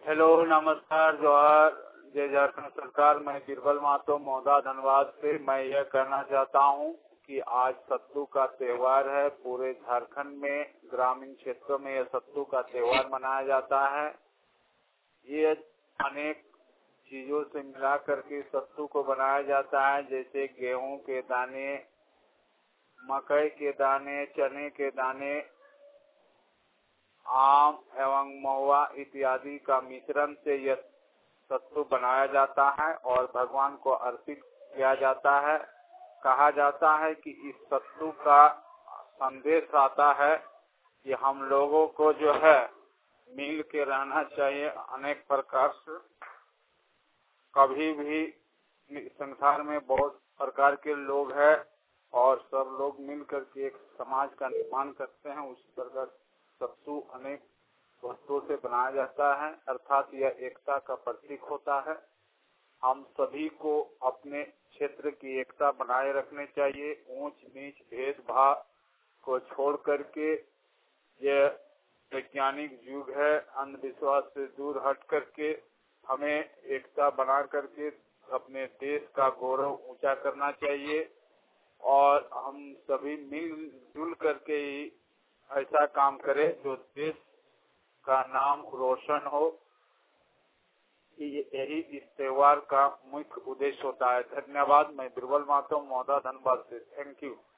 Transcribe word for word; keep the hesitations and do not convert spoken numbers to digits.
Hello, नमस्कार, जोहार, जय झारखंड सरकार। मैं बीरबल महतो मौदा धनबाद से। मैं यह कहना चाहता हूं कि आज सत्तू का त्योहार है। पूरे झारखंड में ग्रामीण क्षेत्रों में यह सत्तू का त्योहार मनाया जाता है। ये अनेक चीजों से मिला करके सत्तू को बनाया जाता है, जैसे गेहूं के दाने, मकई के दाने, चने के दाने, आम एवं महुआ इत्यादि का मिश्रण से यह सत्तू बनाया जाता है और भगवान को अर्पित किया जाता है। कहा जाता है कि इस सत्तू का संदेश आता है कि हम लोगों को जो है मिल के रहना चाहिए। अनेक प्रकार से कभी भी संसार में बहुत प्रकार के लोग हैं और सब लोग मिल करके एक समाज का निर्माण करते हैं। उसी प्रकार सत्तू अनेक वस्तुओं से बनाया जाता है, अर्थात यह एकता का प्रतीक होता है। हम सभी को अपने क्षेत्र की एकता बनाए रखने चाहिए। ऊंच नीच भेदभाव को छोड़ करके यह वैज्ञानिक युग है। अंधविश्वास से दूर हट करके हमें एकता बना करके अपने देश का गौरव ऊंचा करना चाहिए और हम सभी मिलजुल करके ही ऐसा काम करें जो देश का नाम रोशन हो। यही इस त्योहार का मुख्य उद्देश्य होता है। धन्यवाद। मैं बीरबल महतो मौदा धनबाद से। Thank you.